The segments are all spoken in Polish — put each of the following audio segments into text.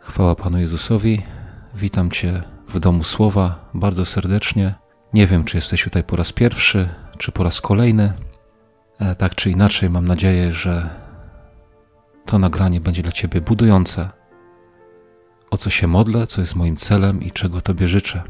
Chwała Panu Jezusowi. Witam Cię w Domu Słowa bardzo serdecznie. Nie wiem, czy jesteś tutaj po raz pierwszy, czy po raz kolejny. Tak czy inaczej, mam nadzieję, że to nagranie będzie dla Ciebie budujące. O co się modlę, co jest moim celem i czego Tobie życzę.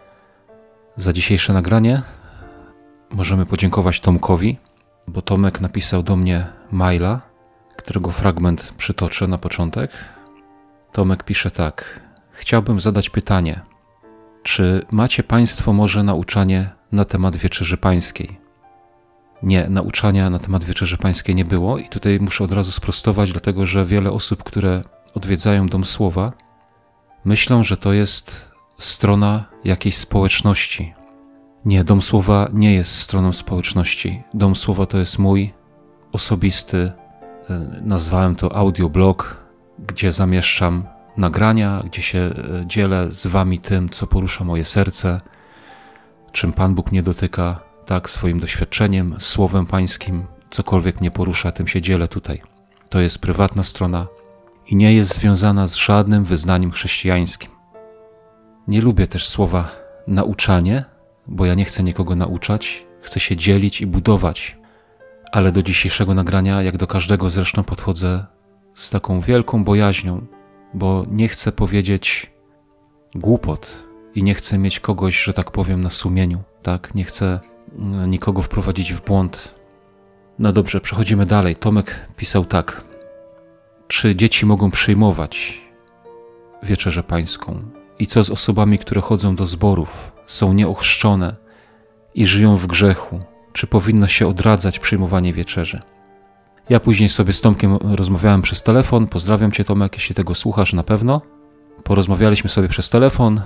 Za dzisiejsze nagranie możemy podziękować Tomkowi, bo Tomek napisał do mnie maila, którego fragment przytoczę na początek. Tomek pisze tak. Chciałbym zadać pytanie. Czy macie Państwo może nauczanie na temat Wieczerzy Pańskiej? Nie, nauczania na temat Wieczerzy Pańskiej nie było i tutaj muszę od razu sprostować, dlatego że wiele osób, które odwiedzają Dom Słowa, myślą, że to jest strona jakiejś społeczności. Nie, Dom Słowa nie jest stroną społeczności. Dom Słowa to jest mój osobisty, nazwałem to audioblog, gdzie zamieszczam nagrania, gdzie się dzielę z Wami tym, co porusza moje serce, czym Pan Bóg mnie dotyka, tak, swoim doświadczeniem, Słowem Pańskim, cokolwiek mnie porusza, tym się dzielę tutaj. To jest prywatna strona i nie jest związana z żadnym wyznaniem chrześcijańskim. Nie lubię też słowa nauczanie, bo ja nie chcę nikogo nauczać, chcę się dzielić i budować, ale do dzisiejszego nagrania, jak do każdego zresztą, podchodzę z taką wielką bojaźnią, bo nie chcę powiedzieć głupot i nie chcę mieć kogoś, że tak powiem, na sumieniu, tak? Nie chcę nikogo wprowadzić w błąd. No dobrze, przechodzimy dalej. Tomek pisał tak. Czy dzieci mogą przyjmować Wieczerzę Pańską? I co z osobami, które chodzą do zborów, są nieochrzczone i żyją w grzechu? Czy powinno się odradzać przyjmowanie wieczerzy? Ja później sobie z Tomkiem rozmawiałem przez telefon. Pozdrawiam Cię, Tomek, jeśli tego słuchasz, na pewno. Porozmawialiśmy sobie przez telefon.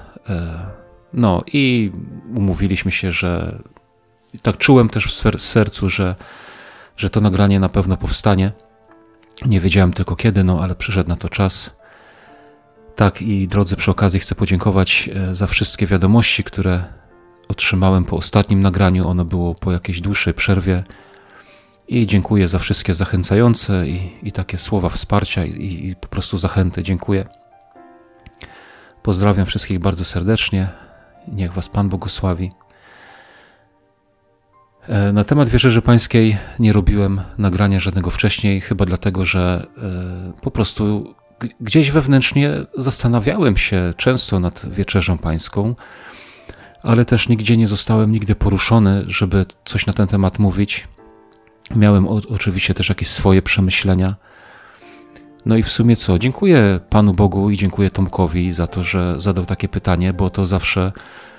No i umówiliśmy się, że tak czułem też w sercu, że to nagranie na pewno powstanie. Nie wiedziałem tylko kiedy, no ale przyszedł na to czas. Tak i drodzy, przy okazji chcę podziękować za wszystkie wiadomości, które otrzymałem po ostatnim nagraniu. Ono było po jakiejś dłuższej przerwie. I dziękuję za wszystkie zachęcające i takie słowa wsparcia i po prostu zachęty. Dziękuję. Pozdrawiam wszystkich bardzo serdecznie. Niech Was Pan błogosławi. Na temat Wieczerzy Pańskiej nie robiłem nagrania żadnego wcześniej, chyba dlatego, że po prostu gdzieś wewnętrznie zastanawiałem się często nad Wieczerzą Pańską, ale też nigdzie nie zostałem nigdy poruszony, żeby coś na ten temat mówić. Miałem oczywiście też jakieś swoje przemyślenia. No i w sumie co? Dziękuję Panu Bogu i dziękuję Tomkowi za to, że zadał takie pytanie, bo to zawsze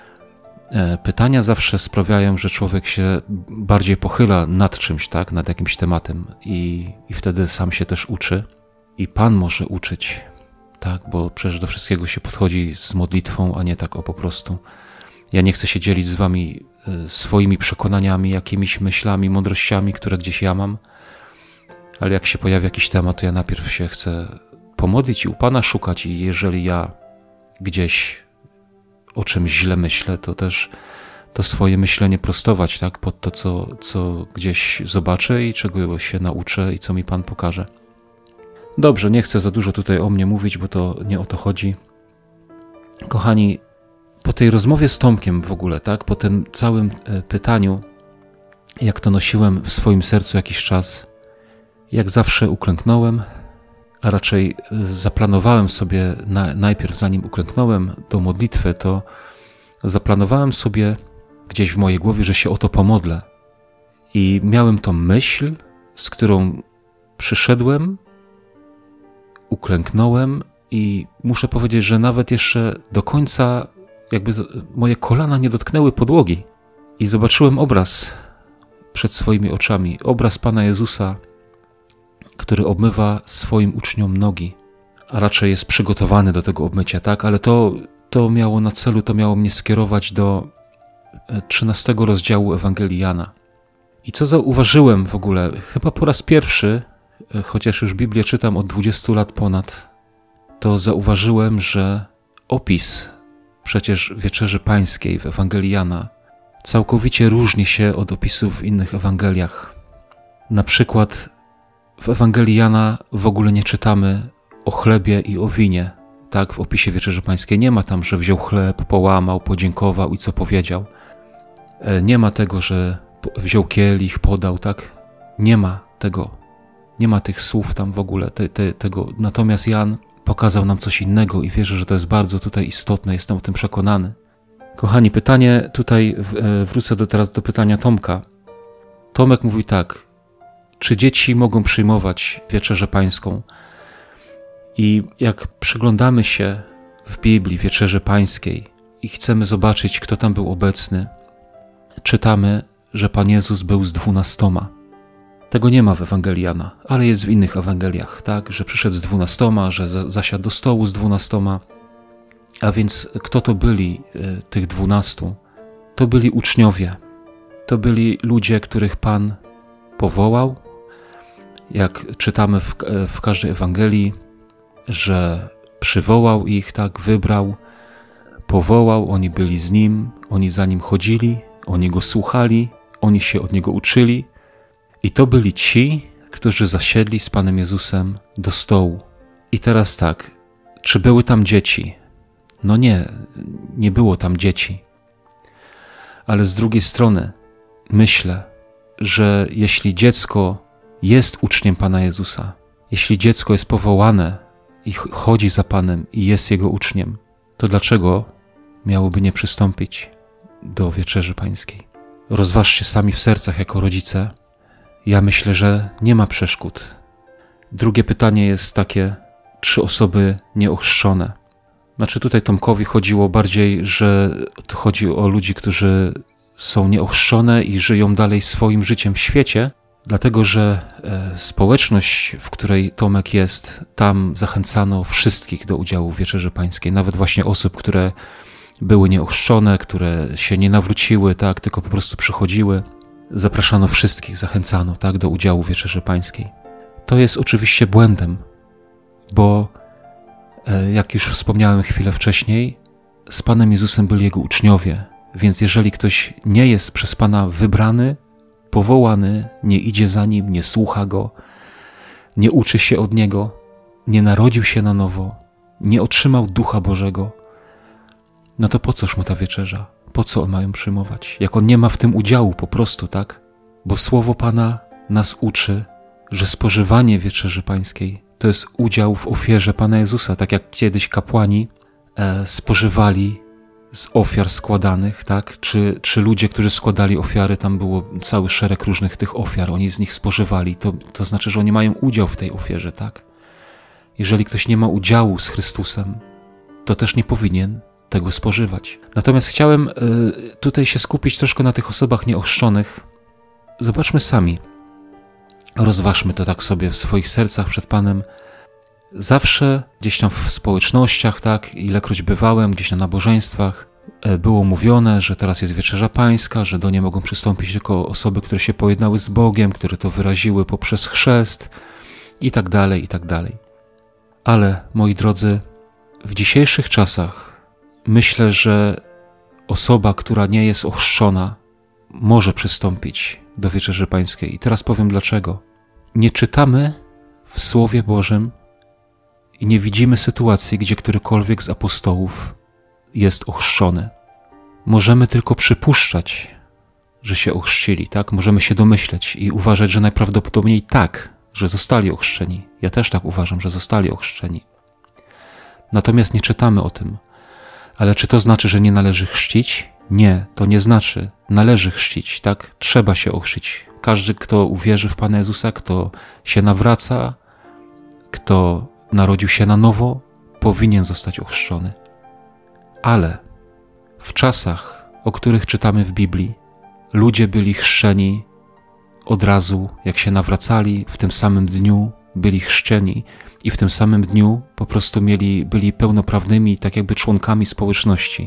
pytania zawsze sprawiają, że człowiek się bardziej pochyla nad czymś, tak? Nad jakimś tematem i wtedy sam się też uczy i Pan może uczyć, tak? Bo przecież do wszystkiego się podchodzi z modlitwą, a nie tak po prostu. Ja nie chcę się dzielić z Wami swoimi przekonaniami, jakimiś myślami, mądrościami, które gdzieś ja mam, ale jak się pojawi jakiś temat, to ja najpierw się chcę pomodlić i u Pana szukać i jeżeli ja gdzieś o czymś źle myślę, to też to swoje myślenie prostować, tak, pod to, co gdzieś zobaczę i czego się nauczę i co mi Pan pokaże. Dobrze, nie chcę za dużo tutaj o mnie mówić, bo to nie o to chodzi. Kochani, po tej rozmowie z Tomkiem w ogóle, tak, po tym całym pytaniu, jak to nosiłem w swoim sercu jakiś czas, jak zawsze uklęknąłem, a raczej zaplanowałem sobie najpierw, zanim uklęknąłem do modlitwy, to zaplanowałem sobie gdzieś w mojej głowie, że się o to pomodlę. I miałem tą myśl, z którą przyszedłem, uklęknąłem i muszę powiedzieć, że nawet jeszcze do końca jakby moje kolana nie dotknęły podłogi i zobaczyłem obraz przed swoimi oczami, obraz Pana Jezusa, który obmywa swoim uczniom nogi, a raczej jest przygotowany do tego obmycia, tak? Ale to miało na celu, to miało mnie skierować do 13 rozdziału Ewangelii Jana. I co zauważyłem w ogóle, chyba po raz pierwszy, chociaż już Biblię czytam od 20 lat ponad, to zauważyłem, że opis przecież Wieczerzy Pańskiej w Ewangelii Jana całkowicie różni się od opisów w innych Ewangeliach. Na przykład w Ewangelii Jana w ogóle nie czytamy o chlebie i o winie, tak, w opisie Wieczerzy Pańskiej. Nie ma tam, że wziął chleb, połamał, podziękował i co powiedział. Nie ma tego, że wziął kielich, podał, tak? Nie ma tego. Nie ma tych słów tam w ogóle, tego. Natomiast Jan pokazał nam coś innego i wierzę, że to jest bardzo tutaj istotne, jestem o tym przekonany. Kochani, pytanie tutaj, wrócę teraz do pytania Tomka. Tomek mówi tak, czy dzieci mogą przyjmować Wieczerzę Pańską? I jak przyglądamy się w Biblii Wieczerzy Pańskiej i chcemy zobaczyć, kto tam był obecny, czytamy, że Pan Jezus był z 12. Tego nie ma w Ewangelii Jana, ale jest w innych Ewangeliach, tak? Że przyszedł z 12, że zasiadł do stołu z 12. A więc kto to byli tych 12? To byli uczniowie. To byli ludzie, których Pan powołał. Jak czytamy w każdej Ewangelii, że przywołał ich, tak, wybrał, powołał, oni byli z Nim, oni za Nim chodzili, oni Go słuchali, oni się od Niego uczyli. I to byli ci, którzy zasiedli z Panem Jezusem do stołu. I teraz tak, czy były tam dzieci? No nie było tam dzieci. Ale z drugiej strony myślę, że jeśli dziecko jest uczniem Pana Jezusa, jeśli dziecko jest powołane i chodzi za Panem i jest Jego uczniem, to dlaczego miałoby nie przystąpić do Wieczerzy Pańskiej? Rozważcie sami w sercach jako rodzice. Ja myślę, że nie ma przeszkód. Drugie pytanie jest takie, czy osoby nieochrzczone? Znaczy tutaj Tomkowi chodziło bardziej, że to chodzi o ludzi, którzy są nieochrzczone i żyją dalej swoim życiem w świecie, dlatego że społeczność, w której Tomek jest, tam zachęcano wszystkich do udziału w Wieczerzy Pańskiej, nawet właśnie osób, które były nieochrzczone, które się nie nawróciły, tak, tylko po prostu przychodziły. Zapraszano wszystkich, zachęcano, tak, do udziału w Wieczerzy Pańskiej. To jest oczywiście błędem, bo jak już wspomniałem chwilę wcześniej, z Panem Jezusem byli Jego uczniowie, więc jeżeli ktoś nie jest przez Pana wybrany, powołany, nie idzie za Nim, nie słucha Go, nie uczy się od Niego, nie narodził się na nowo, nie otrzymał Ducha Bożego, no to po coż mu ta wieczerza? Po co on ma ją przyjmować? Jak on nie ma w tym udziału po prostu, tak? Bo Słowo Pana nas uczy, że spożywanie Wieczerzy Pańskiej to jest udział w ofierze Pana Jezusa, tak jak kiedyś kapłani spożywali z ofiar składanych, tak? Czy ludzie, którzy składali ofiary, tam było cały szereg różnych tych ofiar, oni z nich spożywali, to znaczy, że oni mają udział w tej ofierze, tak? Jeżeli ktoś nie ma udziału z Chrystusem, to też nie powinien tego spożywać. Natomiast chciałem tutaj się skupić troszkę na tych osobach nieochrzczonych. Zobaczmy sami, rozważmy to tak sobie w swoich sercach przed Panem. Zawsze gdzieś tam w społecznościach, tak, ilekroć bywałem, gdzieś na nabożeństwach, było mówione, że teraz jest Wieczerza Pańska, że do niej mogą przystąpić tylko osoby, które się pojednały z Bogiem, które to wyraziły poprzez chrzest i tak dalej, i tak dalej. Ale, moi drodzy, w dzisiejszych czasach myślę, że osoba, która nie jest ochrzczona, może przystąpić do Wieczerzy Pańskiej. I teraz powiem dlaczego. Nie czytamy w Słowie Bożym i nie widzimy sytuacji, gdzie którykolwiek z apostołów jest ochrzczony. Możemy tylko przypuszczać, że się ochrzcili, tak? Możemy się domyśleć i uważać, że najprawdopodobniej tak, że zostali ochrzczeni. Ja też tak uważam, że zostali ochrzczeni. Natomiast nie czytamy o tym. Ale czy to znaczy, że nie należy chrzcić? Nie, to nie znaczy. Należy chrzcić, tak? Trzeba się ochrzcić. Każdy, kto uwierzy w Pana Jezusa, kto się nawraca, kto narodził się na nowo, powinien zostać ochrzczony. Ale w czasach, o których czytamy w Biblii, ludzie byli chrzczeni od razu, jak się nawracali, w tym samym dniu byli chrzczeni i w tym samym dniu po prostu byli pełnoprawnymi, tak jakby członkami społeczności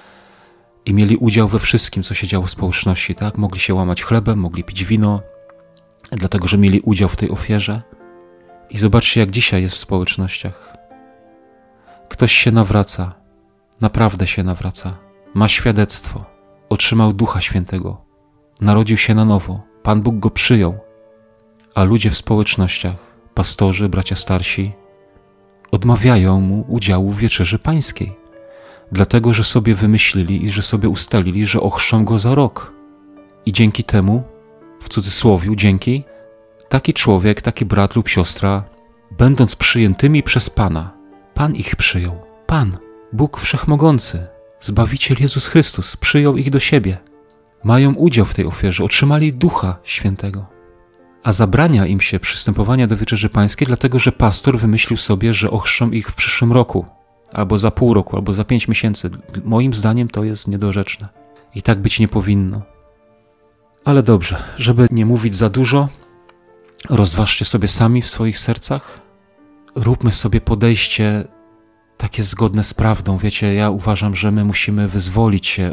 i mieli udział we wszystkim, co się działo w społeczności, tak? Mogli się łamać chlebem, mogli pić wino, dlatego, że mieli udział w tej ofierze. I zobaczcie, jak dzisiaj jest w społecznościach. Ktoś się nawraca, naprawdę się nawraca, ma świadectwo, otrzymał Ducha Świętego, narodził się na nowo, Pan Bóg go przyjął, a ludzie w społecznościach, pastorzy, bracia starsi, odmawiają mu udziału w wieczerzy pańskiej. Dlatego, że sobie wymyślili i że sobie ustalili, że ochrzczą go za rok. I dzięki temu, w cudzysłowiu dzięki, taki człowiek, taki brat lub siostra, będąc przyjętymi przez Pana, Pan ich przyjął. Pan, Bóg Wszechmogący, Zbawiciel Jezus Chrystus, przyjął ich do siebie. Mają udział w tej ofierze, otrzymali Ducha Świętego. A zabrania im się przystępowania do wieczerzy pańskiej, dlatego że pastor wymyślił sobie, że ochrzczą ich w przyszłym roku, albo za pół roku, albo za 5 miesięcy. Moim zdaniem to jest niedorzeczne. I tak być nie powinno. Ale dobrze, żeby nie mówić za dużo, rozważcie sobie sami w swoich sercach. Róbmy sobie podejście takie zgodne z prawdą. Wiecie, ja uważam, że my musimy wyzwolić się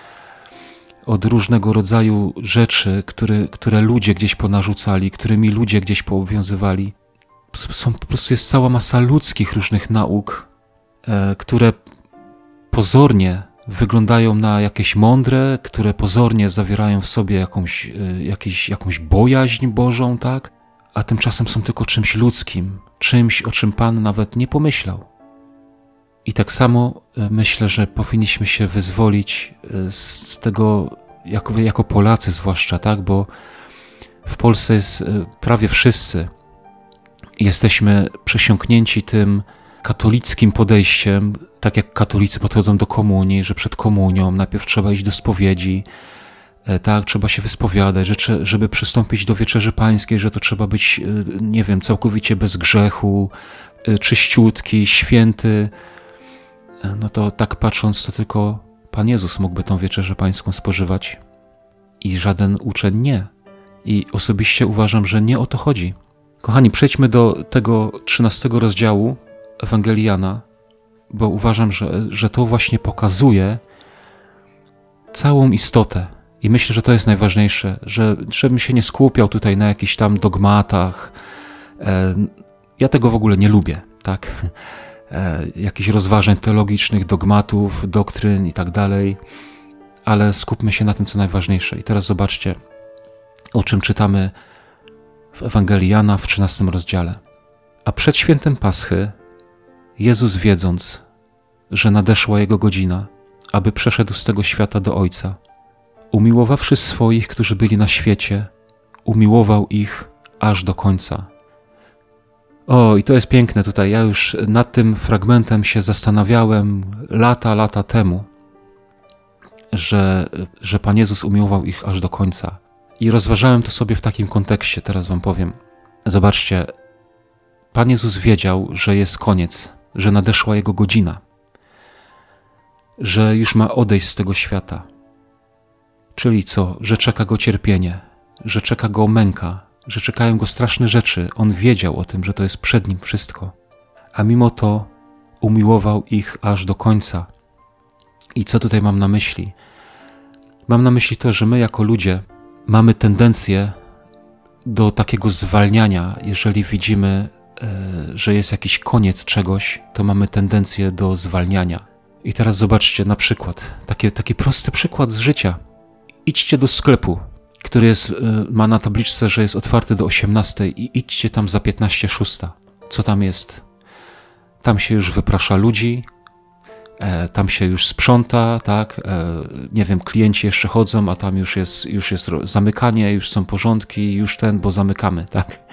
od różnego rodzaju rzeczy, które ludzie gdzieś ponarzucali, którymi ludzie gdzieś poobowiązywali. Po prostu jest cała masa ludzkich różnych nauk, które pozornie wyglądają na jakieś mądre, które pozornie zawierają w sobie jakąś bojaźń Bożą, tak? A tymczasem są tylko czymś ludzkim, czymś, o czym Pan nawet nie pomyślał. I tak samo myślę, że powinniśmy się wyzwolić z tego, jako Polacy zwłaszcza, tak? Bo w Polsce jest prawie wszyscy jesteśmy przesiąknięci tym katolickim podejściem, tak jak katolicy podchodzą do komunii, że przed komunią najpierw trzeba iść do spowiedzi, tak, trzeba się wyspowiadać, że żeby przystąpić do wieczerzy pańskiej, że to trzeba być, nie wiem, całkowicie bez grzechu, czyściutki, święty. No to tak patrząc, to tylko Pan Jezus mógłby tą wieczerzę pańską spożywać i żaden uczeń nie. I osobiście uważam, że nie o to chodzi. Kochani, przejdźmy do tego 13 rozdziału Ewangelii Jana, bo uważam, że to właśnie pokazuje całą istotę. I myślę, że to jest najważniejsze, żebym się nie skupiał tutaj na jakichś tam dogmatach. Ja tego w ogóle nie lubię, tak? Jakichś rozważań teologicznych, dogmatów, doktryn i tak dalej, ale skupmy się na tym, co najważniejsze. I teraz zobaczcie, o czym czytamy w Ewangelii Jana w 13 rozdziale. A przed świętem Paschy Jezus, wiedząc, że nadeszła Jego godzina, aby przeszedł z tego świata do Ojca, umiłowawszy swoich, którzy byli na świecie, umiłował ich aż do końca. O, i to jest piękne tutaj. Ja już nad tym fragmentem się zastanawiałem lata temu, że Pan Jezus umiłował ich aż do końca. I rozważałem to sobie w takim kontekście, teraz wam powiem. Zobaczcie, Pan Jezus wiedział, że jest koniec, że nadeszła Jego godzina, że już ma odejść z tego świata. Czyli co? Że czeka Go cierpienie, że czeka Go męka, że czekają Go straszne rzeczy. On wiedział o tym, że to jest przed Nim wszystko. A mimo to umiłował ich aż do końca. I co tutaj mam na myśli? Mam na myśli to, że my jako ludzie mamy tendencję do takiego zwalniania. Jeżeli widzimy, że jest jakiś koniec czegoś, to mamy tendencję do zwalniania. I teraz zobaczcie na przykład, taki prosty przykład z życia. Idźcie do sklepu, który ma na tabliczce, że jest otwarty do 18 i idźcie tam za 15:06. Co tam jest? Tam się już wyprasza ludzi, tam się już sprząta, tak? Nie wiem, klienci jeszcze chodzą, a tam już jest zamykanie, już są porządki, bo zamykamy, tak?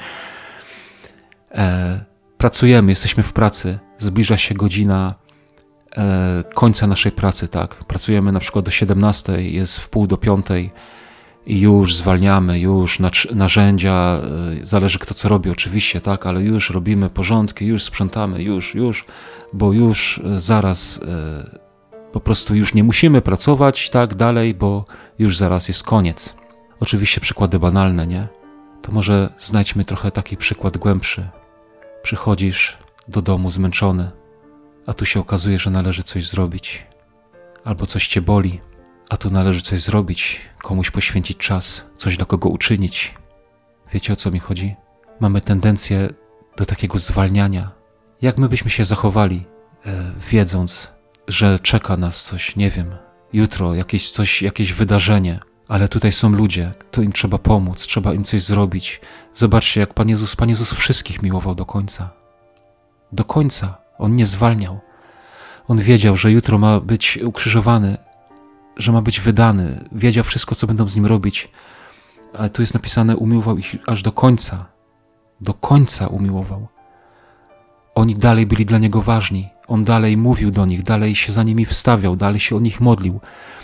Pracujemy, jesteśmy w pracy, zbliża się godzina końca naszej pracy, tak? Pracujemy na przykład do 17, jest w 4:45 i już zwalniamy, już narzędzia, zależy kto co robi oczywiście, tak? Ale już robimy porządki, już sprzątamy, już, bo już zaraz po prostu już nie musimy pracować tak dalej, bo już zaraz jest koniec. Oczywiście przykłady banalne, nie? To może znajdźmy trochę taki przykład głębszy. Przychodzisz do domu zmęczony, a tu się okazuje, że należy coś zrobić. Albo coś cię boli, a tu należy coś zrobić, komuś poświęcić czas, coś dla kogo uczynić. Wiecie, o co mi chodzi? Mamy tendencję do takiego zwalniania. Jak my byśmy się zachowali, wiedząc, że czeka nas coś, nie wiem, jutro jakieś wydarzenie, ale tutaj są ludzie, to im trzeba pomóc, trzeba im coś zrobić. Zobaczcie, jak Pan Jezus wszystkich miłował do końca. Do końca. On nie zwalniał. On wiedział, że jutro ma być ukrzyżowany, że ma być wydany. Wiedział wszystko, co będą z nim robić. Ale tu jest napisane, umiłował ich aż do końca. Do końca umiłował. Oni dalej byli dla niego ważni. On dalej mówił do nich, dalej się za nimi wstawiał, dalej się o nich modlił.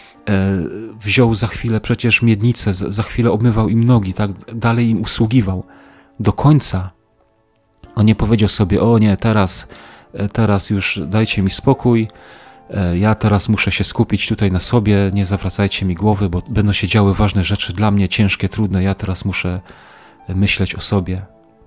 Wziął za chwilę przecież miednicę, za chwilę obmywał im nogi, tak dalej im usługiwał. Do końca. On nie powiedział sobie, o nie, teraz już dajcie mi spokój, ja teraz muszę się skupić tutaj na sobie, nie zawracajcie mi głowy, bo będą się działy ważne rzeczy dla mnie, ciężkie, trudne, ja teraz muszę myśleć o sobie.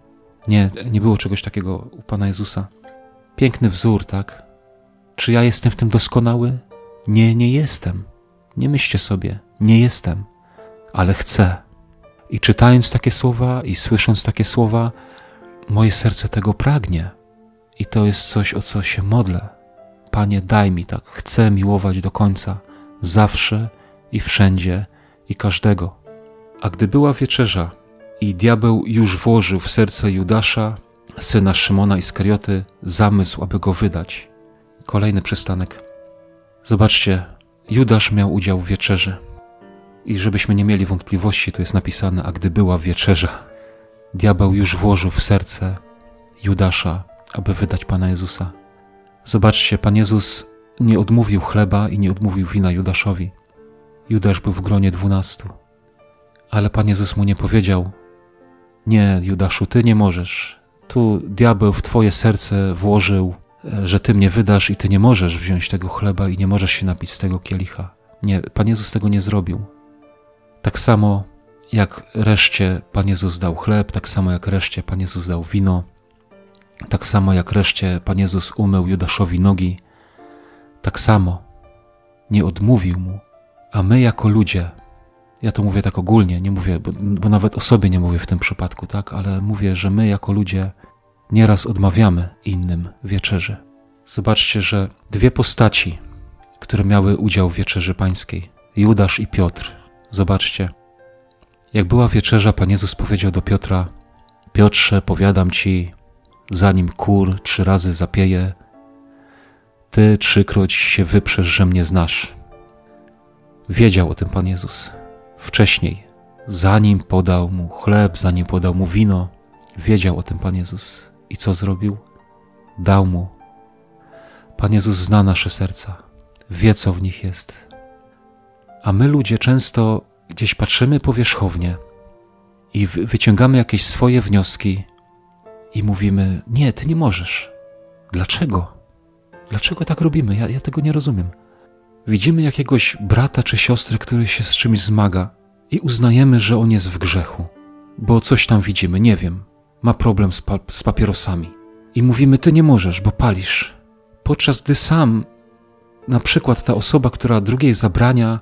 Nie było czegoś takiego u Pana Jezusa. Piękny wzór, tak? Czy ja jestem w tym doskonały? Nie jestem. Nie myślcie sobie, nie jestem, ale chcę. I czytając takie słowa i słysząc takie słowa, moje serce tego pragnie. I to jest coś, o co się modlę. Panie, daj mi tak, chcę miłować do końca, zawsze i wszędzie i każdego. A gdy była wieczerza i diabeł już włożył w serce Judasza, syna Szymona Iskarioty, zamysł, aby go wydać. Kolejny przystanek. Zobaczcie, Judasz miał udział w wieczerzy. I żebyśmy nie mieli wątpliwości, to jest napisane, a gdy była wieczerza, diabeł już włożył w serce Judasza, aby wydać Pana Jezusa. Zobaczcie, Pan Jezus nie odmówił chleba i nie odmówił wina Judaszowi. Judasz był w gronie 12. Ale Pan Jezus mu nie powiedział, nie, Judaszu, ty nie możesz. Tu diabeł w twoje serce włożył, że ty mnie wydasz i ty nie możesz wziąć tego chleba i nie możesz się napić z tego kielicha. Nie, Pan Jezus tego nie zrobił. Tak samo jak reszcie Pan Jezus dał chleb, tak samo jak reszcie Pan Jezus dał wino, tak samo jak reszcie Pan Jezus umył Judaszowi nogi, tak samo nie odmówił mu. A my jako ludzie, ja to mówię tak ogólnie, nie mówię, bo nawet o sobie nie mówię w tym przypadku, tak, ale mówię, że my jako ludzie nieraz odmawiamy innym wieczerzy. Zobaczcie, że dwie postaci, które miały udział w wieczerzy pańskiej, Judasz i Piotr. Zobaczcie, jak była wieczerza, Pan Jezus powiedział do Piotra, Piotrze, powiadam ci, zanim kur 3 razy zapieje, ty 3-kroć się wyprzesz, że mnie znasz. Wiedział o tym Pan Jezus wcześniej, zanim podał mu chleb, zanim podał mu wino, wiedział o tym Pan Jezus. I co zrobił? Dał mu. Pan Jezus zna nasze serca, wie, co w nich jest. A my ludzie często gdzieś patrzymy powierzchownie i wyciągamy jakieś swoje wnioski i mówimy, nie, ty nie możesz. Dlaczego? Dlaczego tak robimy? Ja tego nie rozumiem. Widzimy jakiegoś brata czy siostrę, który się z czymś zmaga i uznajemy, że on jest w grzechu, bo coś tam widzimy, nie wiem, ma problem z papierosami. I mówimy, ty nie możesz, bo palisz. Podczas gdy sam, na przykład ta osoba, która drugiej zabrania,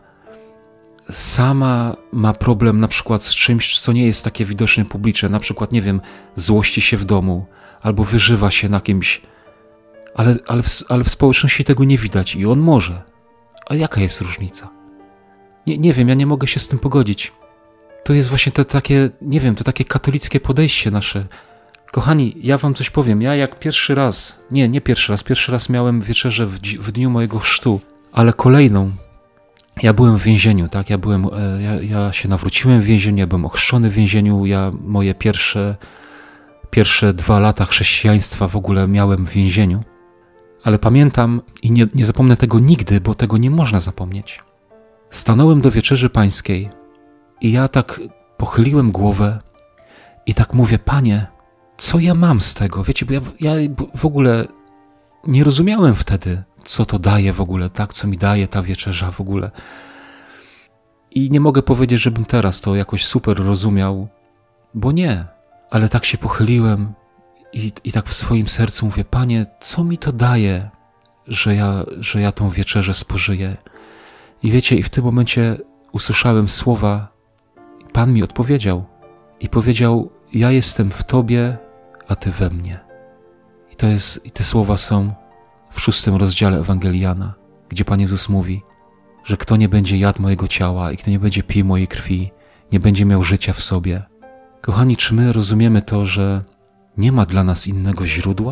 sama ma problem na przykład z czymś, co nie jest takie widoczne publicznie, na przykład, nie wiem, złości się w domu, albo wyżywa się na kimś, ale w społeczności tego nie widać i on może. A jaka jest różnica? Nie wiem, ja nie mogę się z tym pogodzić. To jest właśnie to takie, nie wiem, to takie katolickie podejście nasze. Kochani, ja wam coś powiem. Ja jak pierwszy raz miałem wieczerzę w dniu mojego chrztu, ale kolejną. Ja byłem w więzieniu, tak? Ja się nawróciłem w więzieniu, ja byłem ochrzczony w więzieniu, moje pierwsze 2 lata chrześcijaństwa w ogóle miałem w więzieniu. Ale pamiętam i nie zapomnę tego nigdy, bo tego nie można zapomnieć. Stanąłem do wieczerzy pańskiej i ja tak pochyliłem głowę i tak mówię, Panie, co ja mam z tego? Wiecie, bo ja w ogóle nie rozumiałem wtedy, co to daje w ogóle, tak? Co mi daje ta wieczerza w ogóle. I nie mogę powiedzieć, żebym teraz to jakoś super rozumiał, bo nie. Ale tak się pochyliłem i tak w swoim sercu mówię, Panie, co mi to daje, że ja tą wieczerzę spożyję? I wiecie, i w tym momencie usłyszałem słowa, Pan mi odpowiedział i powiedział, ja jestem w Tobie, a Ty we mnie. I te słowa są w 6 rozdziale Ewangelii Jana, gdzie Pan Jezus mówi, że kto nie będzie jadł mojego ciała i kto nie będzie pił mojej krwi, nie będzie miał życia w sobie. Kochani, czy my rozumiemy to, że nie ma dla nas innego źródła?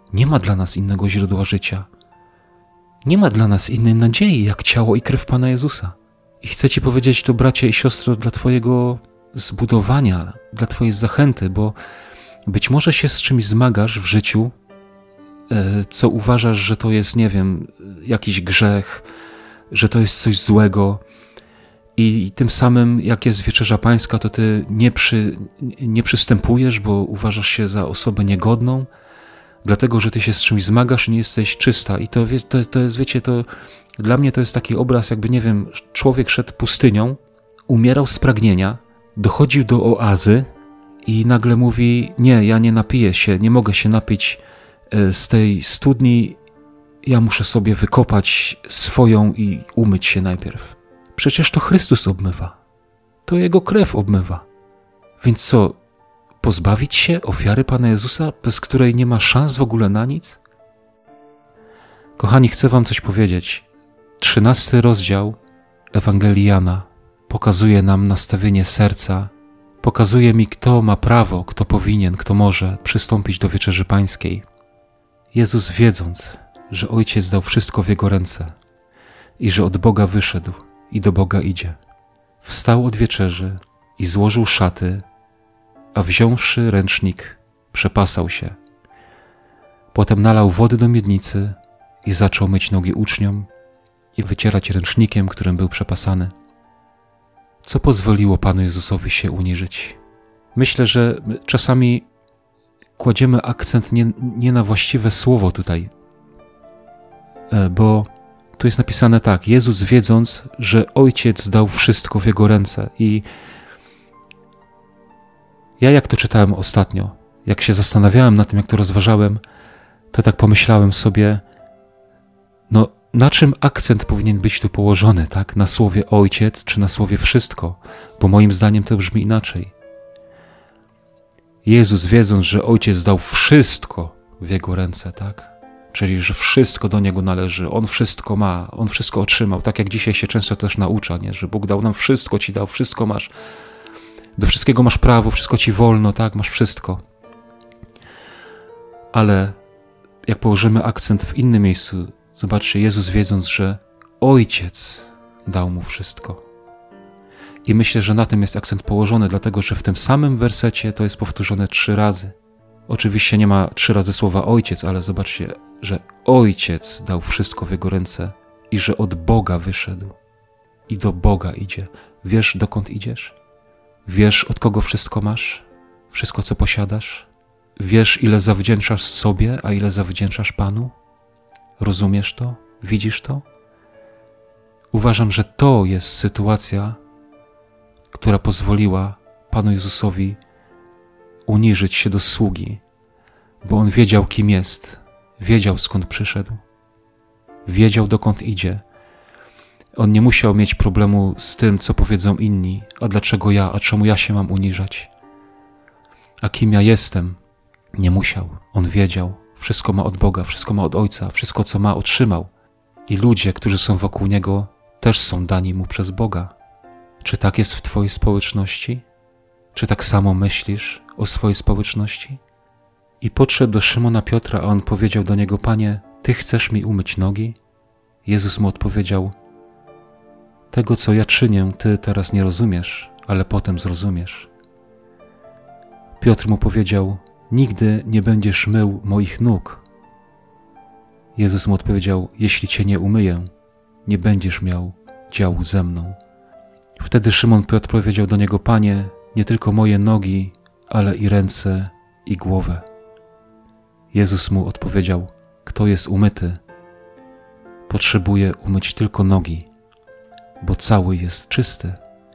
Nie ma dla nas innego źródła życia. Nie ma dla nas innej nadziei, jak ciało i krew Pana Jezusa. I chcę Ci powiedzieć to, bracie i siostro, dla Twojego zbudowania, dla Twojej zachęty, bo być może się z czymś zmagasz w życiu, co uważasz, że to jest, nie wiem, jakiś grzech, że to jest coś złego i tym samym, jak jest Wieczerza Pańska, to Ty nie przystępujesz, bo uważasz się za osobę niegodną, dlatego, że Ty się z czymś zmagasz i nie jesteś czysta. I to jest, wiecie, to dla mnie to jest taki obraz, jakby, nie wiem, człowiek szedł pustynią, umierał z pragnienia, dochodził do oazy i nagle mówi: nie, ja nie napiję się, nie mogę się napić z tej studni, ja muszę sobie wykopać swoją i umyć się najpierw. Przecież to Chrystus obmywa. To Jego krew obmywa. Więc co, pozbawić się ofiary Pana Jezusa, bez której nie ma szans w ogóle na nic? Kochani, chcę Wam coś powiedzieć. 13 rozdział Ewangelii Jana pokazuje nam nastawienie serca, pokazuje mi, kto ma prawo, kto powinien, kto może przystąpić do Wieczerzy Pańskiej. Jezus, wiedząc, że Ojciec dał wszystko w Jego ręce i że od Boga wyszedł i do Boga idzie, wstał od wieczerzy i złożył szaty, a wziąwszy ręcznik, przepasał się. Potem nalał wody do miednicy i zaczął myć nogi uczniom i wycierać ręcznikiem, którym był przepasany. Co pozwoliło Panu Jezusowi się uniżyć? Myślę, że czasami kładziemy akcent nie na właściwe słowo tutaj, bo tu jest napisane tak: Jezus, wiedząc, że Ojciec dał wszystko w Jego ręce. I ja, jak to czytałem ostatnio, jak się zastanawiałem nad tym, jak to rozważałem, to tak pomyślałem sobie, no na czym akcent powinien być tu położony, tak? Na słowie Ojciec czy na słowie wszystko? Bo moim zdaniem to brzmi inaczej. Jezus, wiedząc, że Ojciec dał wszystko w Jego ręce, tak? Czyli, że wszystko do Niego należy, On wszystko ma, On wszystko otrzymał, tak jak dzisiaj się często też naucza, nie? Że Bóg dał nam wszystko, Ci dał, wszystko masz, do wszystkiego masz prawo, wszystko Ci wolno, tak? Masz wszystko. Ale jak położymy akcent w innym miejscu, zobaczcie, Jezus, wiedząc, że Ojciec dał Mu wszystko. I myślę, że na tym jest akcent położony, dlatego że w tym samym wersecie to jest powtórzone 3 razy. Oczywiście nie ma 3 razy słowa Ojciec, ale zobaczcie, że Ojciec dał wszystko w Jego ręce i że od Boga wyszedł i do Boga idzie. Wiesz, dokąd idziesz? Wiesz, od kogo wszystko masz? Wszystko, co posiadasz? Wiesz, ile zawdzięczasz sobie, a ile zawdzięczasz Panu? Rozumiesz to? Widzisz to? Uważam, że to jest sytuacja, która pozwoliła Panu Jezusowi uniżyć się do sługi, bo On wiedział, kim jest, wiedział, skąd przyszedł, wiedział, dokąd idzie. On nie musiał mieć problemu z tym, co powiedzą inni, a dlaczego ja, a czemu ja się mam uniżać. A kim ja jestem, nie musiał. On wiedział, wszystko ma od Boga, wszystko ma od Ojca, wszystko, co ma, otrzymał. I ludzie, którzy są wokół Niego, też są dani Mu przez Boga. Czy tak jest w Twojej społeczności? Czy tak samo myślisz o swojej społeczności? I podszedł do Szymona Piotra, a on powiedział do niego: Panie, Ty chcesz mi umyć nogi? Jezus mu odpowiedział: tego, co ja czynię, Ty teraz nie rozumiesz, ale potem zrozumiesz. Piotr mu powiedział: nigdy nie będziesz mył moich nóg. Jezus mu odpowiedział: jeśli Cię nie umyję, nie będziesz miał działu ze mną. Wtedy Szymon Piotr powiedział do Niego: Panie, nie tylko moje nogi, ale i ręce i głowę. Jezus mu odpowiedział: kto jest umyty, potrzebuje umyć tylko nogi, bo cały jest czysty.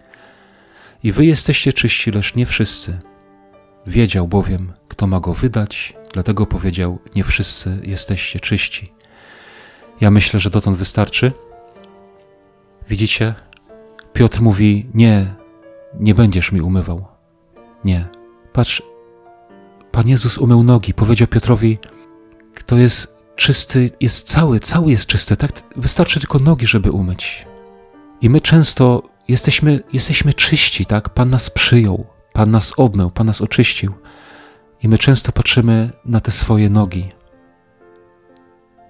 I wy jesteście czyści, lecz nie wszyscy. Wiedział bowiem, kto ma go wydać, dlatego powiedział: nie wszyscy jesteście czyści. Ja myślę, że dotąd wystarczy. Widzicie? Piotr mówi: nie będziesz mi umywał. Nie. Patrz, Pan Jezus umył nogi. Powiedział Piotrowi: kto jest czysty, jest cały jest czysty. Tak? Wystarczy tylko nogi, żeby umyć. I my często jesteśmy czyści, tak? Pan nas przyjął, Pan nas obmył, Pan nas oczyścił. I my często patrzymy na te swoje nogi.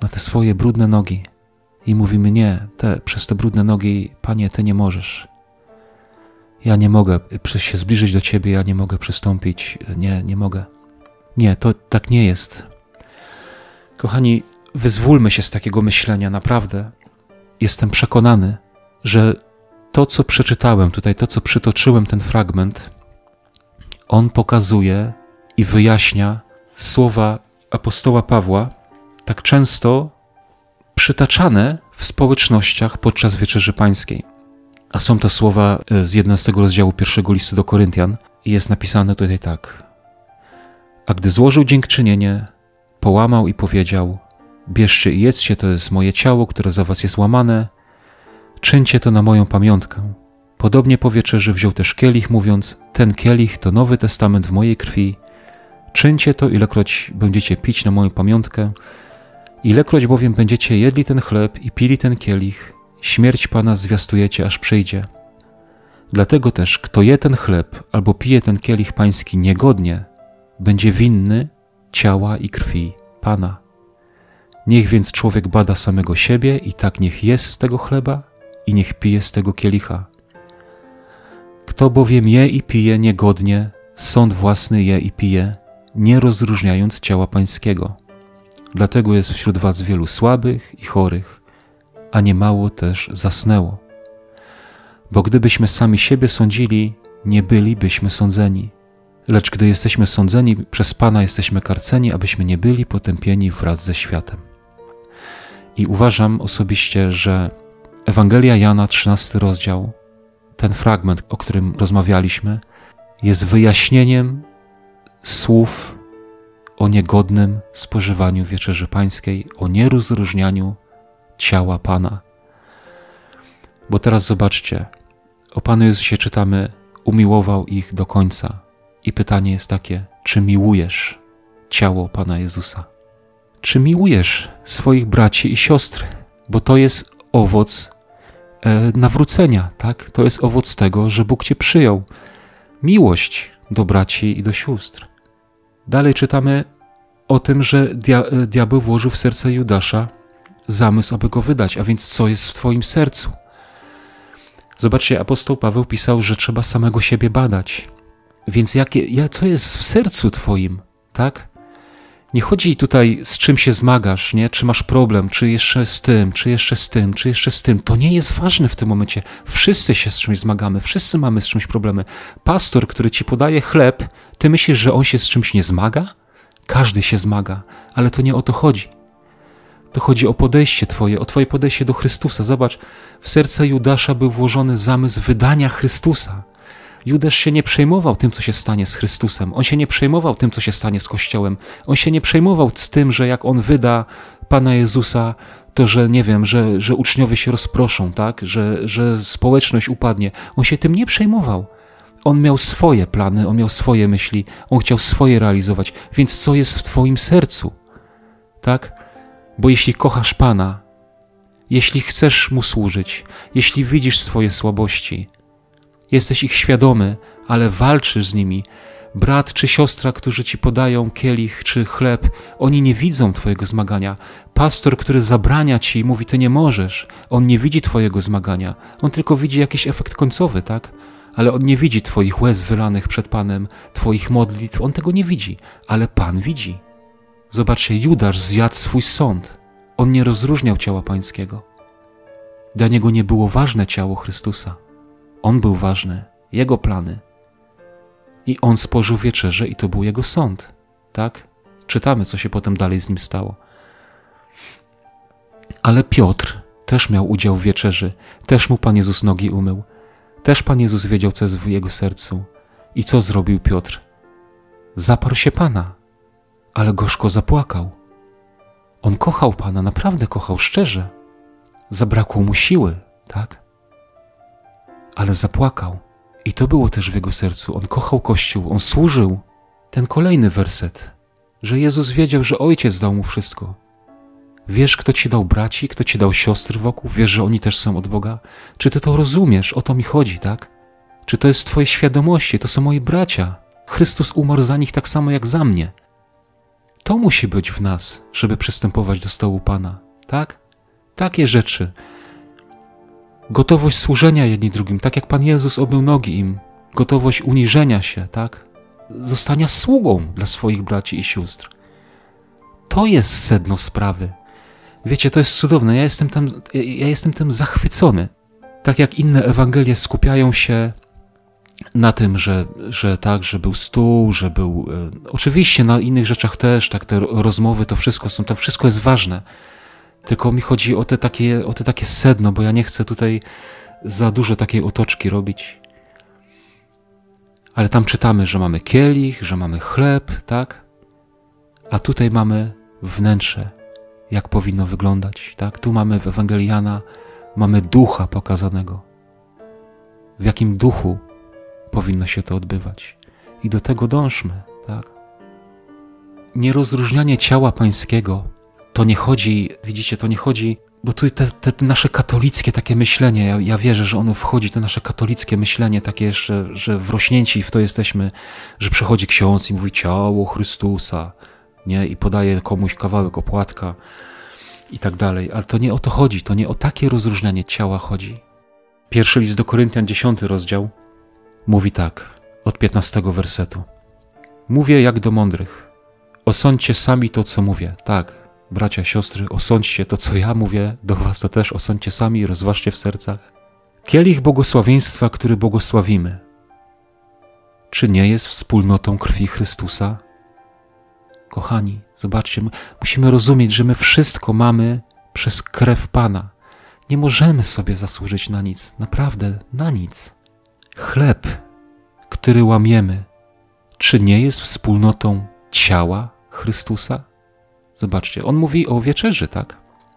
na te swoje brudne nogi i mówimy: nie, przez te brudne nogi, Panie, Ty nie możesz. Ja nie mogę się zbliżyć do Ciebie, ja nie mogę przystąpić, nie mogę. Nie, to tak nie jest. Kochani, wyzwólmy się z takiego myślenia, naprawdę. Jestem przekonany, że to, co przeczytałem tutaj, to, co przytoczyłem, ten fragment, on pokazuje i wyjaśnia słowa apostoła Pawła, tak często przytaczane w społecznościach podczas Wieczerzy Pańskiej. A są to słowa z 11 rozdziału 1 listu do Koryntian i jest napisane tutaj tak. A gdy złożył dziękczynienie, połamał i powiedział: bierzcie i jedzcie, to jest moje ciało, które za was jest łamane, czyńcie to na moją pamiątkę. Podobnie po wieczerzy wziął też kielich, mówiąc: ten kielich to Nowy Testament w mojej krwi. Czyńcie to, ilekroć będziecie pić na moją pamiątkę. Ilekroć bowiem będziecie jedli ten chleb i pili ten kielich, śmierć Pana zwiastujecie, aż przyjdzie. Dlatego też, kto je ten chleb albo pije ten kielich pański niegodnie, będzie winny ciała i krwi Pana. Niech więc człowiek bada samego siebie i tak niech jest z tego chleba i niech pije z tego kielicha. Kto bowiem je i pije niegodnie, sąd własny je i pije, nie rozróżniając ciała pańskiego. Dlatego jest wśród was wielu słabych i chorych, a niemało też zasnęło. Bo gdybyśmy sami siebie sądzili, nie bylibyśmy sądzeni. Lecz gdy jesteśmy sądzeni, przez Pana jesteśmy karceni, abyśmy nie byli potępieni wraz ze światem. I uważam osobiście, że Ewangelia Jana, 13 rozdział, ten fragment, o którym rozmawialiśmy, jest wyjaśnieniem słów o niegodnym spożywaniu Wieczerzy Pańskiej, o nierozróżnianiu ciała Pana. Bo teraz zobaczcie, o Panu Jezusie czytamy: umiłował ich do końca. I pytanie jest takie: czy miłujesz ciało Pana Jezusa? Czy miłujesz swoich braci i siostry? Bo to jest owoc nawrócenia, tak? To jest owoc tego, że Bóg Cię przyjął. Miłość do braci i do sióstr. Dalej czytamy o tym, że diabeł włożył w serce Judasza zamysł, aby go wydać. A więc co jest w Twoim sercu? Zobaczcie, apostoł Paweł pisał, że trzeba samego siebie badać. Więc co jest w sercu Twoim, tak? Nie chodzi tutaj, z czym się zmagasz, nie? Czy masz problem, czy jeszcze z tym, czy jeszcze z tym, czy jeszcze z tym. To nie jest ważne w tym momencie. Wszyscy się z czymś zmagamy, wszyscy mamy z czymś problemy. Pastor, który Ci podaje chleb, Ty myślisz, że on się z czymś nie zmaga? Każdy się zmaga, ale to nie o to chodzi. To chodzi o podejście Twoje, o Twoje podejście do Chrystusa. Zobacz, w serce Judasza był włożony zamysł wydania Chrystusa. Judasz się nie przejmował tym, co się stanie z Chrystusem. On się nie przejmował tym, co się stanie z Kościołem. On się nie przejmował z tym, że jak on wyda Pana Jezusa, to że nie wiem, że uczniowie się rozproszą, tak? Że społeczność upadnie. On się tym nie przejmował. On miał swoje plany, on miał swoje myśli, on chciał swoje realizować. Więc co jest w Twoim sercu? Tak? Bo jeśli kochasz Pana, jeśli chcesz Mu służyć, jeśli widzisz swoje słabości, jesteś ich świadomy, ale walczysz z nimi. Brat czy siostra, którzy Ci podają kielich czy chleb, oni nie widzą Twojego zmagania. Pastor, który zabrania Ci i mówi: Ty nie możesz, on nie widzi Twojego zmagania. On tylko widzi jakiś efekt końcowy, tak? Ale on nie widzi Twoich łez wylanych przed Panem, Twoich modlitw. On tego nie widzi, ale Pan widzi. Zobaczcie, Judasz zjadł swój sąd. On nie rozróżniał ciała Pańskiego. Dla niego nie było ważne ciało Chrystusa. On był ważny, jego plany. I on spożył wieczerzę i to był jego sąd. Tak? Czytamy, co się potem dalej z nim stało. Ale Piotr też miał udział w wieczerzy. Też mu Pan Jezus nogi umył. Też Pan Jezus wiedział, co jest w jego sercu. I co zrobił Piotr? Zaparł się Pana, ale gorzko zapłakał. On kochał Pana, naprawdę kochał, szczerze. Zabrakło mu siły, tak? Ale zapłakał. I to było też w jego sercu. On kochał Kościół, on służył. Ten kolejny werset, że Jezus wiedział, że Ojciec dał mu wszystko. Wiesz, kto Ci dał braci, kto Ci dał siostry wokół? Wiesz, że oni też są od Boga? Czy Ty to rozumiesz? O to mi chodzi, tak? Czy to jest w Twojej świadomości? To są moi bracia. Chrystus umarł za nich tak samo jak za mnie. To musi być w nas, żeby przystępować do stołu Pana, tak? Takie rzeczy. Gotowość służenia jedni drugim, tak jak Pan Jezus obmył nogi im. Gotowość uniżenia się, tak? Zostania sługą dla swoich braci i sióstr. To jest sedno sprawy. Wiecie, to jest cudowne. Ja jestem tym zachwycony. Tak jak inne Ewangelie skupiają się na tym, że był stół, że był... Oczywiście na innych rzeczach też, tak, te rozmowy, to wszystko są, tam wszystko jest ważne. Tylko mi chodzi o te takie sedno, bo ja nie chcę tutaj za dużo takiej otoczki robić. Ale tam czytamy, że mamy kielich, że mamy chleb, tak? A tutaj mamy wnętrze, jak powinno wyglądać, tak? Tu mamy w Ewangelii Jana, mamy ducha pokazanego. W jakim duchu powinno się to odbywać. I do tego dążmy, tak? Nierozróżnianie ciała pańskiego, to nie chodzi, widzicie, to nie chodzi, bo tu te nasze katolickie takie myślenie, ja wierzę, że ono wchodzi, to nasze katolickie myślenie takie jeszcze, że wrośnięci w to jesteśmy, że przychodzi ksiądz i mówi ciało Chrystusa, nie? I podaje komuś kawałek opłatka i tak dalej. Ale to nie o to chodzi, to nie o takie rozróżnianie ciała chodzi. Pierwszy list do Koryntian, 10 rozdział, mówi tak, od 15 wersetu. Mówię jak do mądrych. Osądźcie sami to, co mówię. Tak, bracia, siostry, osądźcie to, co ja mówię do was, to też osądźcie sami i rozważcie w sercach. Kielich błogosławieństwa, który błogosławimy, czy nie jest wspólnotą krwi Chrystusa? Kochani, zobaczcie, musimy rozumieć, że my wszystko mamy przez krew Pana. Nie możemy sobie zasłużyć na nic, naprawdę na nic. Chleb, który łamiemy, czy nie jest wspólnotą ciała Chrystusa? Zobaczcie, on mówi o wieczerzy, tak?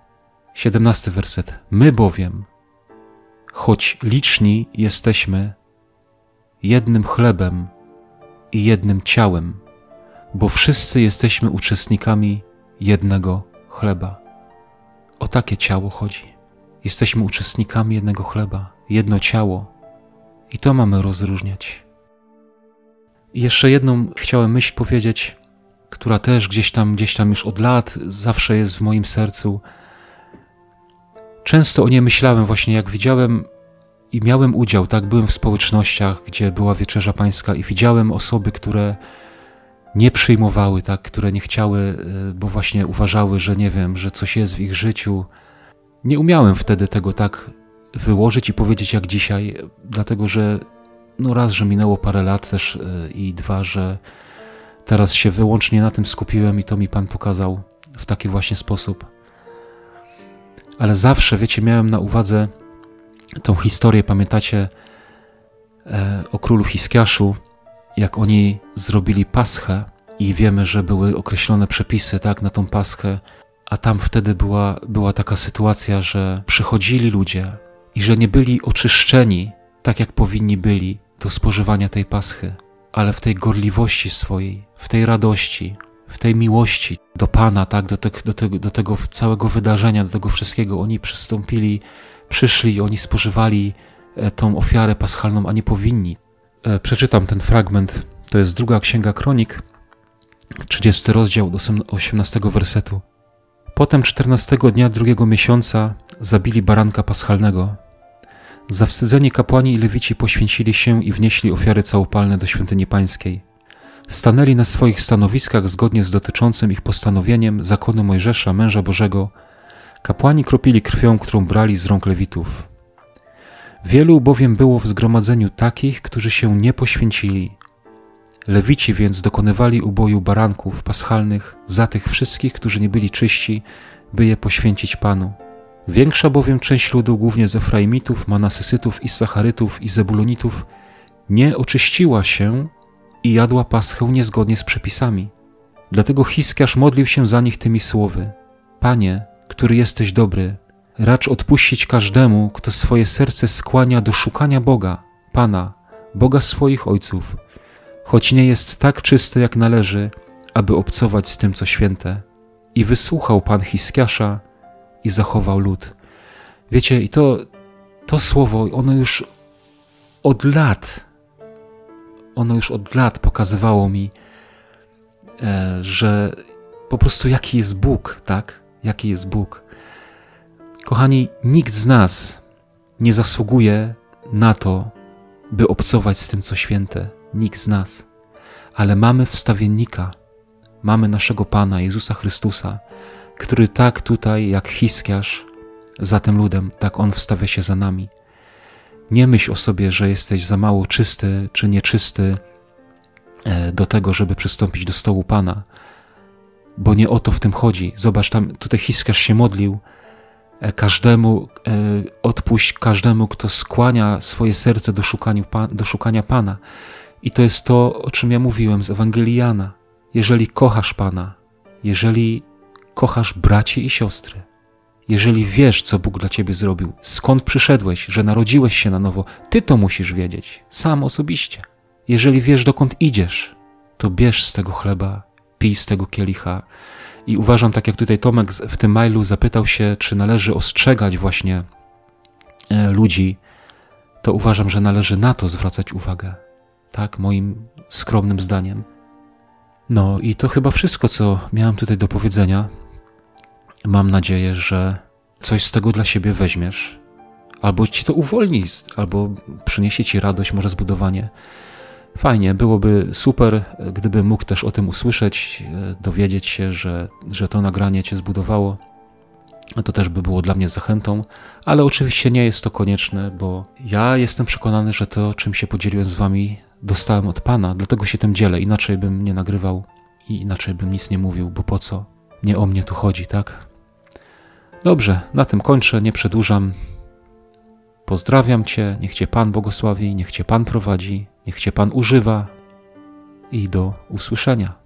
17 werset. My bowiem, choć liczni jesteśmy, jednym chlebem i jednym ciałem, bo wszyscy jesteśmy uczestnikami jednego chleba. O takie ciało chodzi. Jesteśmy uczestnikami jednego chleba, jedno ciało i to mamy rozróżniać. I jeszcze jedną chciałem myśl powiedzieć, która też gdzieś tam już od lat zawsze jest w moim sercu. Często o niej myślałem właśnie, jak widziałem i miałem udział, tak, byłem w społecznościach, gdzie była Wieczerza Pańska i widziałem osoby, które nie przyjmowały, tak, które nie chciały, bo właśnie uważały, że nie wiem, że coś jest w ich życiu. Nie umiałem wtedy tego tak wyłożyć i powiedzieć jak dzisiaj, dlatego że no raz, że minęło parę lat też i dwa, że teraz się wyłącznie na tym skupiłem i to mi Pan pokazał w taki właśnie sposób. Ale zawsze, wiecie, miałem na uwadze tą historię, pamiętacie, o królu Hiskiaszu, jak oni zrobili paschę i wiemy, że były określone przepisy, tak, na tą paschę, a tam wtedy była taka sytuacja, że przychodzili ludzie i że nie byli oczyszczeni tak, jak powinni byli do spożywania tej paschy, ale w tej gorliwości swojej, w tej radości, w tej miłości do Pana, tak, do tego całego wydarzenia, do tego wszystkiego, oni przyszli, oni spożywali tą ofiarę paschalną, a nie powinni. Przeczytam ten fragment, to jest 2 Księga Kronik, 30 rozdział do 18 wersetu. Potem 14 dnia 2 miesiąca zabili baranka paschalnego. Zawstydzeni kapłani i lewici poświęcili się i wnieśli ofiary całopalne do świątyni pańskiej. Stanęli na swoich stanowiskach zgodnie z dotyczącym ich postanowieniem zakonu Mojżesza, męża Bożego. Kapłani kropili krwią, którą brali z rąk lewitów. Wielu bowiem było w zgromadzeniu takich, którzy się nie poświęcili. Lewici więc dokonywali uboju baranków paschalnych za tych wszystkich, którzy nie byli czyści, by je poświęcić Panu. Większa bowiem część ludu, głównie z Efraimitów, Manasesytów, Issacharytów i Zebulonitów, nie oczyściła się i jadła paschę niezgodnie z przepisami. Dlatego Hiskiasz modlił się za nich tymi słowy: Panie, który jesteś dobry, racz odpuścić każdemu, kto swoje serce skłania do szukania Boga, Pana, Boga swoich ojców, choć nie jest tak czysty, jak należy, aby obcować z tym, co święte. I wysłuchał Pan Hiskiasza i zachował lud. Wiecie, i to słowo, ono już od lat pokazywało mi, że po prostu jaki jest Bóg, tak? Jaki jest Bóg. Kochani, nikt z nas nie zasługuje na to, by obcować z tym, co święte. Nikt z nas. Ale mamy wstawiennika, mamy naszego Pana, Jezusa Chrystusa, który tak tutaj, jak Hiskiarz za tym ludem, tak On wstawia się za nami. Nie myśl o sobie, że jesteś za mało czysty czy nieczysty do tego, żeby przystąpić do stołu Pana, bo nie o to w tym chodzi. Zobacz, tam tutaj Hiskiarz się modlił, odpuść każdemu, kto skłania swoje serce do szukania Pana. I to jest to, o czym ja mówiłem z Ewangelii Jana. Jeżeli kochasz Pana, jeżeli kochasz braci i siostry, jeżeli wiesz, co Bóg dla ciebie zrobił, skąd przyszedłeś, że narodziłeś się na nowo, ty to musisz wiedzieć, sam osobiście. Jeżeli wiesz, dokąd idziesz, to bierz z tego chleba, pij z tego kielicha. I uważam, tak jak tutaj Tomek w tym mailu zapytał się, czy należy ostrzegać właśnie ludzi, to uważam, że należy na to zwracać uwagę. Tak, moim skromnym zdaniem. No i to chyba wszystko, co miałem tutaj do powiedzenia. Mam nadzieję, że coś z tego dla siebie weźmiesz, albo ci to uwolni, albo przyniesie ci radość, może zbudowanie. Fajnie, byłoby super, gdybym mógł też o tym usłyszeć, dowiedzieć się, że to nagranie cię zbudowało. To też by było dla mnie zachętą, ale oczywiście nie jest to konieczne, bo ja jestem przekonany, że to, czym się podzieliłem z wami, dostałem od Pana, dlatego się tym dzielę. Inaczej bym nie nagrywał i inaczej bym nic nie mówił, bo po co? Nie o mnie tu chodzi, tak? Dobrze, na tym kończę, nie przedłużam. Pozdrawiam cię, niech cię Pan błogosławi, niech cię Pan prowadzi, niech cię Pan używa i do usłyszenia.